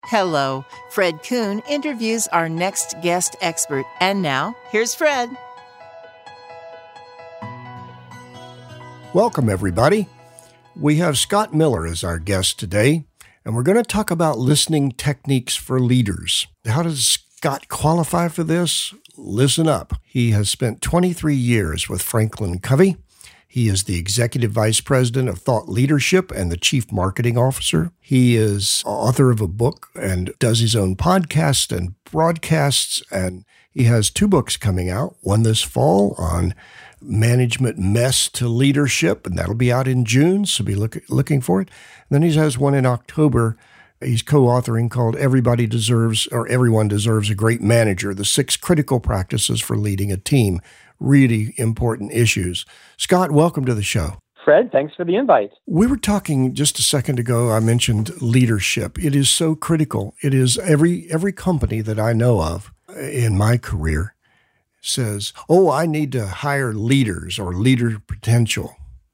Hello, Fred Kuhn interviews our next guest expert. And now, here's Fred. Welcome, everybody. We have Scott Miller as our guest today, and we're going to talk about listening techniques for leaders. How does Scott qualify for this? Listen up. He has spent 23 years with Franklin Covey. He is the Executive Vice President of Thought Leadership and the Chief Marketing Officer. He is author of a book and does his own podcast and broadcasts, and he has 2 books coming out, one this fall on management mess to leadership, and that'll be out in June, so be looking for it. And then he has one in October he's co-authoring called Everyone Deserves a Great Manager, the 6 Critical Practices for Leading a Team. Really important issues. Scott, welcome to the show. Fred, thanks for the invite. We were talking just a second ago, I mentioned leadership. It is so critical. It is every company that I know of in my career says, oh, I need to hire leaders or leader potential.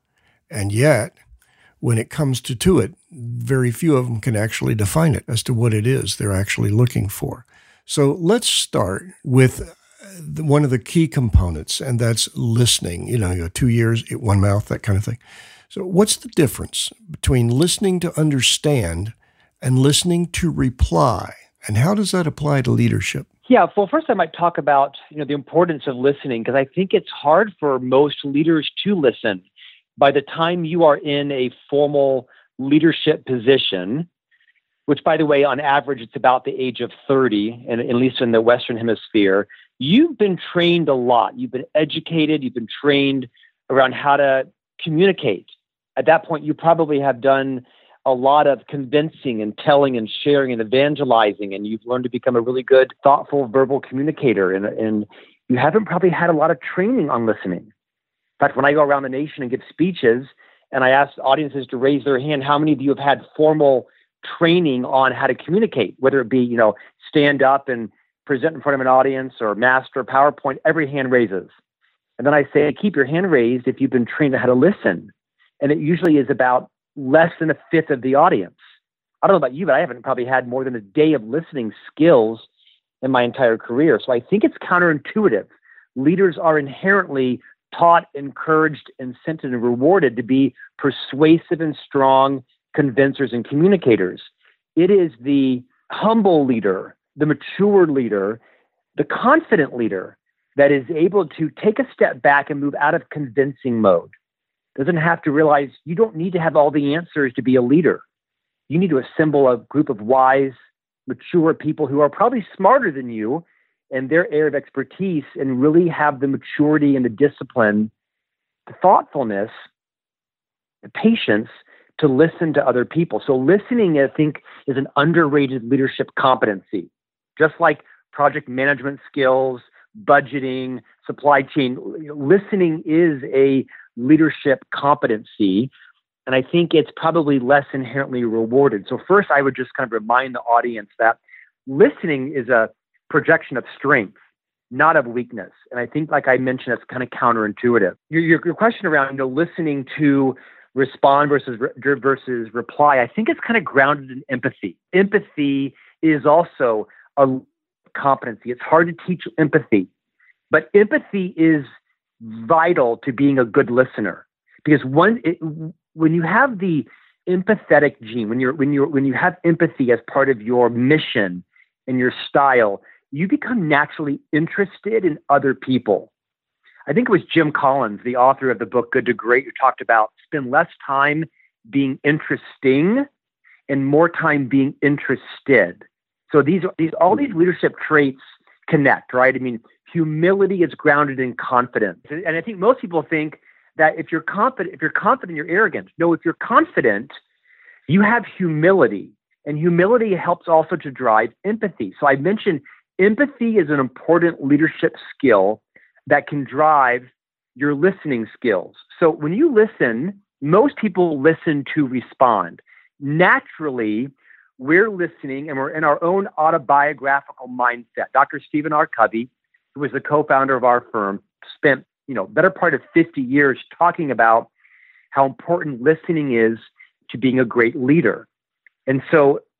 And yet, when it comes to it, very few of them can actually define it as to what it is they're actually looking for. So let's start with one of the key components, and that's listening. You know, 2 ears, 1 mouth, that kind of thing. So what's the difference between listening to understand and listening to reply? And how does that apply to leadership? Yeah, well, first I might talk about the importance of listening, because I think it's hard for most leaders to listen. By the time you are in a formal leadership position, which, by the way, on average, it's about the age of 30, and at least in the Western Hemisphere, you've been trained a lot. You've been educated. You've been trained around how to communicate. At that point, you probably have done a lot of convincing and telling and sharing and evangelizing, and you've learned to become a really good, thoughtful, verbal communicator. And you haven't probably had a lot of training on listening. In fact, when I go around the nation and give speeches, and I ask audiences to raise their hand, how many of you have had formal training on how to communicate, whether it be, stand up and present in front of an audience or master PowerPoint? Every hand raises. And then I say, keep your hand raised if you've been trained on how to listen. And it usually is about less than 1/5 of the audience. I don't know about you, but I haven't probably had more than a day of listening skills in my entire career. So I think it's counterintuitive. Leaders are inherently taught, encouraged, incented, and rewarded to be persuasive and strong convincers and communicators. It is the humble leader, the mature leader, the confident leader that is able to take a step back and move out of convincing mode. Doesn't have to realize you don't need to have all the answers to be a leader. You need to assemble a group of wise, mature people who are probably smarter than you in their area of expertise and really have the maturity and the discipline, the thoughtfulness, the patience to listen to other people. So listening, I think, is an underrated leadership competency. Just like project management skills, budgeting, supply chain, listening is a leadership competency. And I think it's probably less inherently rewarded. So first, I would just kind of remind the audience that listening is a projection of strength, not of weakness. And I think, like I mentioned, it's kind of counterintuitive. Your question around listening to respond versus reply, I think it's kind of grounded in empathy. Empathy is also a competency. It's hard to teach empathy, but empathy is vital to being a good listener, because when you have the empathetic gene, when you have empathy as part of your mission and your style, you become naturally interested in other people. I think it was Jim Collins, the author of the book Good to Great, who talked about spend less time being interesting and more time being interested. So all these leadership traits connect, right? I mean, humility is grounded in confidence. And I think most people think that if you're confident, you're arrogant. No, if you're confident, you have humility. And humility helps also to drive empathy. So I mentioned empathy is an important leadership skill that can drive your listening skills. So when you listen, most people listen to respond. Naturally, we're listening and we're in our own autobiographical mindset. Dr. Stephen R. Covey, who was the co-founder of our firm, spent better part of 50 years talking about how important listening is to being a great leader. And so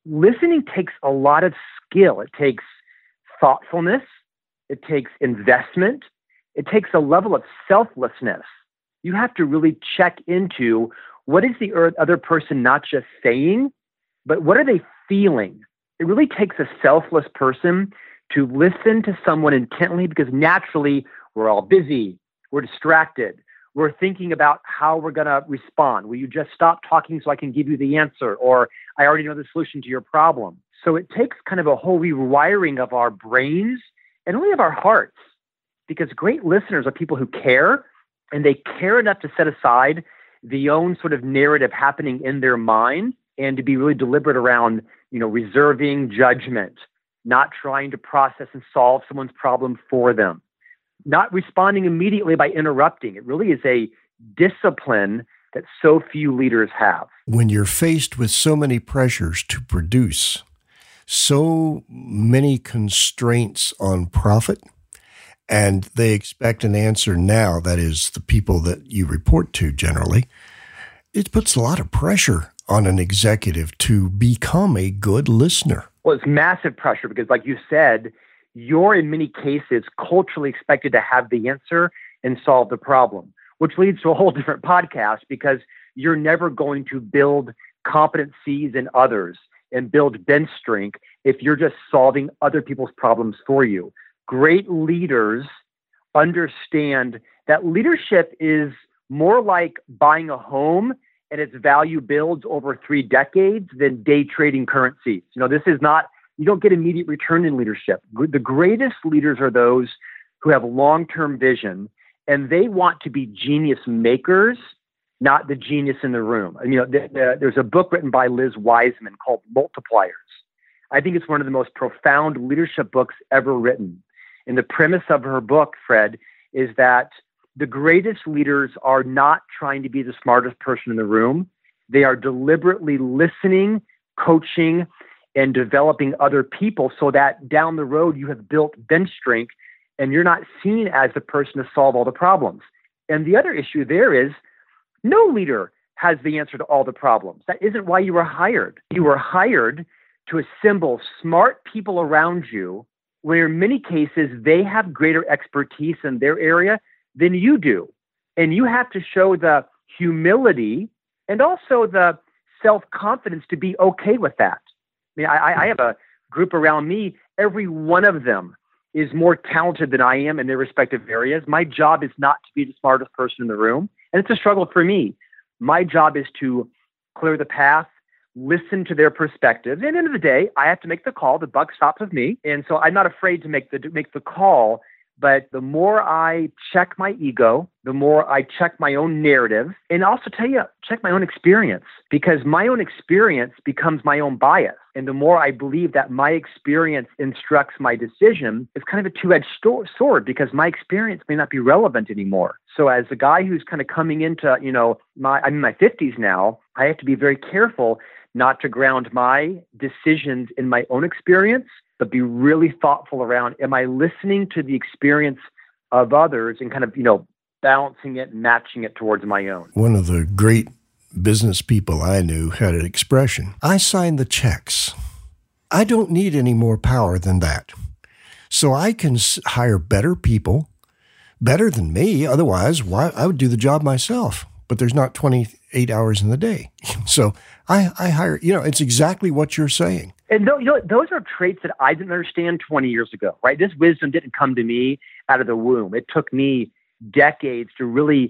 listening takes a lot of skill. It takes thoughtfulness. It takes investment. It takes a level of selflessness. You have to really check into what is the other person not just saying, but what are they feeling? It really takes a selfless person to listen to someone intently, because naturally we're all busy. We're distracted. We're thinking about how we're going to respond. Will you just stop talking so I can give you the answer? Or I already know the solution to your problem. So it takes kind of a whole rewiring of our brains and really of our hearts, because great listeners are people who care, and they care enough to set aside the own sort of narrative happening in their mind and to be really deliberate around, reserving judgment, not trying to process and solve someone's problem for them, not responding immediately by interrupting. It really is a discipline that so few leaders have. When you're faced with so many pressures to produce, so many constraints on profit, and they expect an answer now, that is the people that you report to generally, it puts a lot of pressure on an executive to become a good listener. Well, it's massive pressure because, like you said, you're in many cases culturally expected to have the answer and solve the problem, which leads to a whole different podcast, because you're never going to build competencies in others and build bench strength if you're just solving other people's problems for you. Great leaders understand that leadership is more like buying a home and its value builds over 3 decades than day trading currencies. This is not, you don't get immediate return in leadership. The greatest leaders are those who have long-term vision, and they want to be genius makers, not the genius in the room. There's a book written by Liz Wiseman called Multipliers. I think it's one of the most profound leadership books ever written. And the premise of her book, Fred, is that the greatest leaders are not trying to be the smartest person in the room. They are deliberately listening, coaching, and developing other people so that down the road you have built bench strength and you're not seen as the person to solve all the problems. And the other issue there is no leader has the answer to all the problems. That isn't why you were hired. You were hired to assemble smart people around you, where in many cases they have greater expertise in their area than you do. And you have to show the humility and also the self-confidence to be okay with that. I have a group around me. Every one of them is more talented than I am in their respective areas. My job is not to be the smartest person in the room. And it's a struggle for me. My job is to clear the path, listen to their perspectives. And at the end of the day, I have to make the call. The buck stops with me. And so I'm not afraid to make the call. But the more I check my ego, the more I check my own narrative, and also check my own experience, because my own experience becomes my own bias. And the more I believe that my experience instructs my decision, it's kind of a two-edged sword, because my experience may not be relevant anymore. So as a guy who's kind of coming into, I'm in my 50s now, I have to be very careful not to ground my decisions in my own experience, but be really thoughtful around, am I listening to the experience of others and kind of, balancing it and matching it towards my own. One of the great business people I knew had an expression: I sign the checks. I don't need any more power than that. So I can hire better people, better than me. Otherwise, why I would do the job myself. But there's not 28 hours in the day. So I hire, it's exactly what you're saying. And those are traits that I didn't understand 20 years ago, right? This wisdom didn't come to me out of the womb. It took me decades to really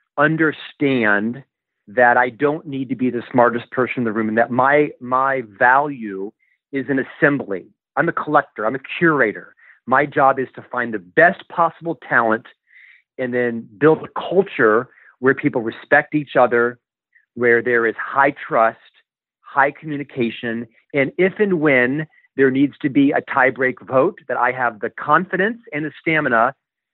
understand that I don't need to be the smartest person in the room, and that my value is an assembly. I'm a collector. I'm a curator. My job is to find the best possible talent and then build a culture where people respect each other, where there is high trust, high communication, and if and when there needs to be a tie-break vote, that I have the confidence and the stamina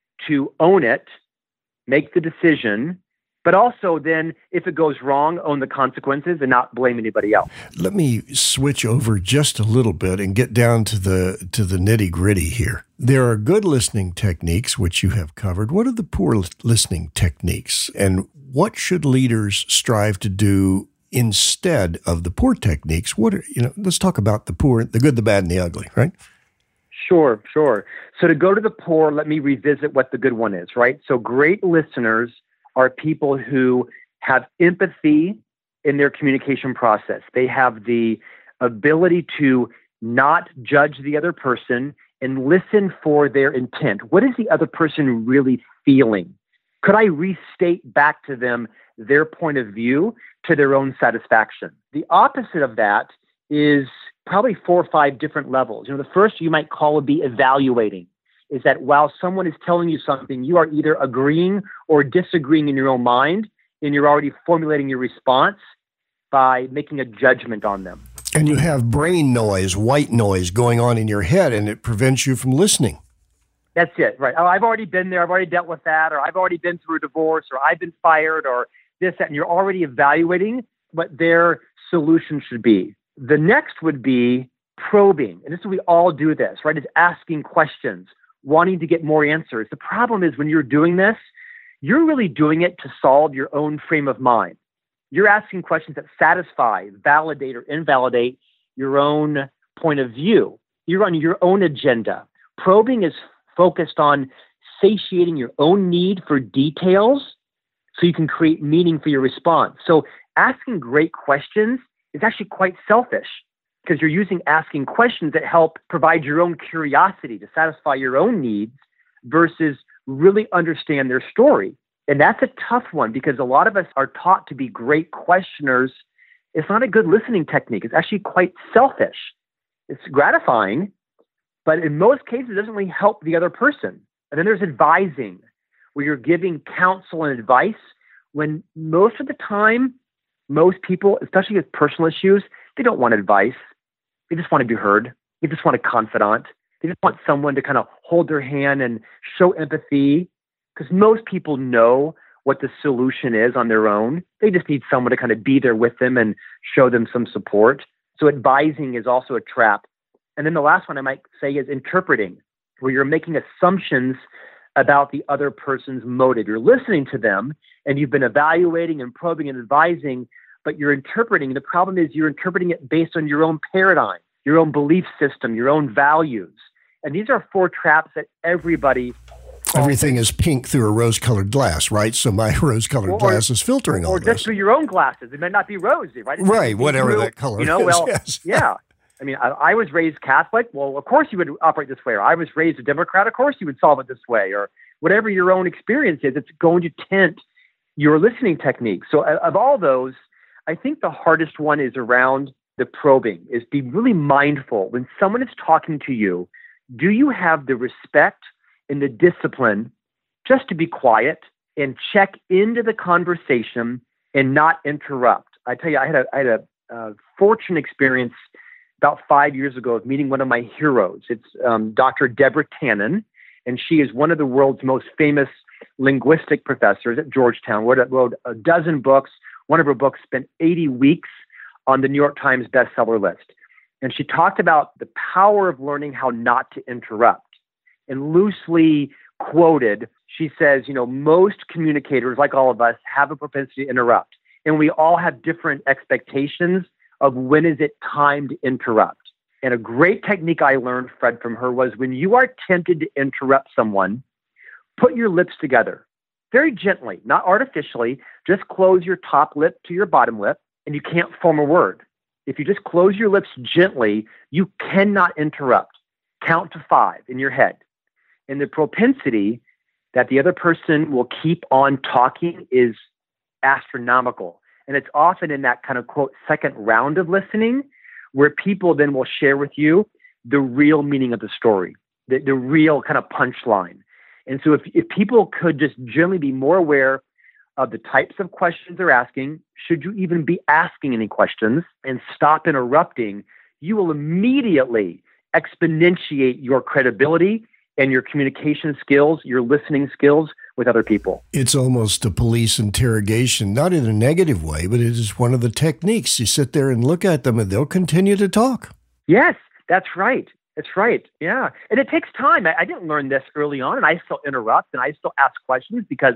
to own it, make the decision, but also then, if it goes wrong, own the consequences and not blame anybody else. Let me switch over just a little bit and get down to the nitty-gritty here. There are good listening techniques, which you have covered. What are the poor listening techniques, and what should leaders strive to do instead of the poor techniques. Let's talk about the poor, the good, the bad, and the ugly, right? Sure. So to go to the poor, let me revisit what the good one is, right? So great listeners are people who have empathy in their communication process. They have the ability to not judge the other person and listen for their intent. What is the other person really feeling? Could I restate back to them their point of view to their own satisfaction? The opposite of that is probably 4 or 5 different levels. The first you might call would be evaluating, is that while someone is telling you something, you are either agreeing or disagreeing in your own mind, and you're already formulating your response by making a judgment on them. And you have brain noise, white noise going on in your head, and it prevents you from listening. That's it, right? Oh, I've already been there. I've already dealt with that, or I've already been through a divorce, or I've been fired, or this, that, and you're already evaluating what their solution should be. The next would be probing. And this is we all do this, right? Is asking questions, wanting to get more answers. The problem is when you're doing this, you're really doing it to solve your own frame of mind. You're asking questions that satisfy, validate, or invalidate your own point of view. You're on your own agenda. Probing is focused on satiating your own need for details so you can create meaning for your response. So asking great questions is actually quite selfish because you're using asking questions that help provide your own curiosity to satisfy your own needs versus really understand their story. And that's a tough one because a lot of us are taught to be great questioners. It's not a good listening technique. It's actually quite selfish. It's gratifying, but in most cases, it doesn't really help the other person. And then there's advising, where you're giving counsel and advice when most of the time, most people, especially with personal issues, they don't want advice. They just want to be heard. They just want a confidant. They just want someone to kind of hold their hand and show empathy because most people know what the solution is on their own. They just need someone to kind of be there with them and show them some support. So advising is also a trap. And then the last one I might say is interpreting, where you're making assumptions about the other person's motive. You're listening to them and you've been evaluating and probing and advising, but you're interpreting. The problem is you're interpreting it based on your own paradigm, your own belief system, your own values. And these are 4 traps that everybody... Everything is pink through a rose-colored glass, right? So my rose-colored glass is filtering all this. Or just through your own glasses. It may not be rosy, right? Right, whatever that color is. Yes. Yeah. I mean, I was raised Catholic. Well, of course you would operate this way. Or I was raised a Democrat. Of course you would solve it this way. Or whatever your own experience is, it's going to tint your listening technique. So of all those, I think the hardest one is around the probing, is be really mindful. When someone is talking to you, do you have the respect and the discipline just to be quiet and check into the conversation and not interrupt? I tell you, I had a fortunate experience about 5 years ago of meeting one of my heroes. It's Dr. Deborah Tannen, and she is one of the world's most famous linguistic professors at Georgetown. Wrote a dozen books. One of her books spent 80 weeks on the New York Times bestseller list. And she talked about the power of learning how not to interrupt. And loosely quoted, she says, most communicators, like all of us, have a propensity to interrupt. And we all have different expectations of when is it time to interrupt. And a great technique I learned, Fred, from her was when you are tempted to interrupt someone, put your lips together very gently, not artificially. Just close your top lip to your bottom lip, and you can't form a word. If you just close your lips gently, you cannot interrupt. Count to 5 in your head. And the propensity that the other person will keep on talking is astronomical. And it's often in that kind of, quote, second round of listening where people then will share with you the real meaning of the story, the real kind of punchline. And so if people could just generally be more aware of the types of questions they're asking, should you even be asking any questions, and stop interrupting, you will immediately exponentiate your credibility and your communication skills, your listening skills with other people. It's almost a police interrogation, not in a negative way, but it is one of the techniques. You sit there and look at them and they'll continue to talk. Yes, that's right. That's right. Yeah. And it takes time. I didn't learn this early on, and I still interrupt and I still ask questions because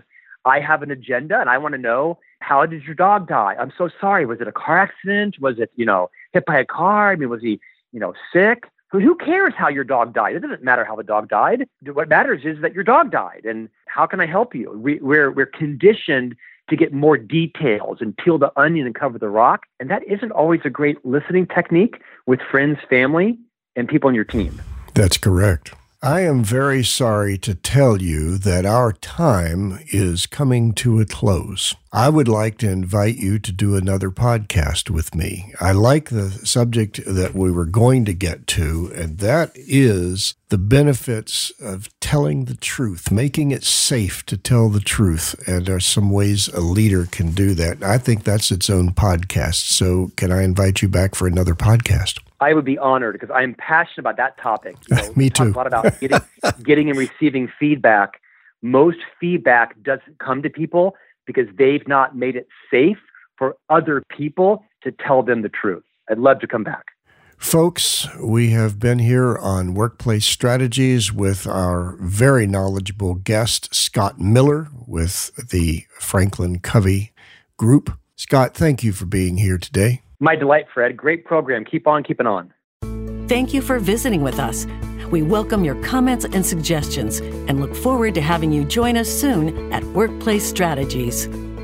I have an agenda and I want to know, how did your dog die? I'm so sorry. Was it a car accident? Was it, hit by a car? I mean, was he, sick? Who cares how your dog died? It doesn't matter how the dog died. What matters is that your dog died. And how can I help you? We're conditioned to get more details and peel the onion and cover the rock. And that isn't always a great listening technique with friends, family, and people on your team. That's correct. I am very sorry to tell you that our time is coming to a close. I would like to invite you to do another podcast with me. I like the subject that we were going to get to, and that is the benefits of telling the truth, making it safe to tell the truth. And there are some ways a leader can do that. I think that's its own podcast. So can I invite you back for another podcast? I would be honored because I am passionate about that topic. Me too. We talk a lot about getting and receiving feedback. Most feedback doesn't come to people because they've not made it safe for other people to tell them the truth. I'd love to come back. Folks, we have been here on Workplace Strategies with our very knowledgeable guest, Scott Miller, with the Franklin Covey Group. Scott, thank you for being here today. My delight, Fred. Great program. Keep on keeping on. Thank you for visiting with us. We welcome your comments and suggestions and look forward to having you join us soon at Workplace Strategies.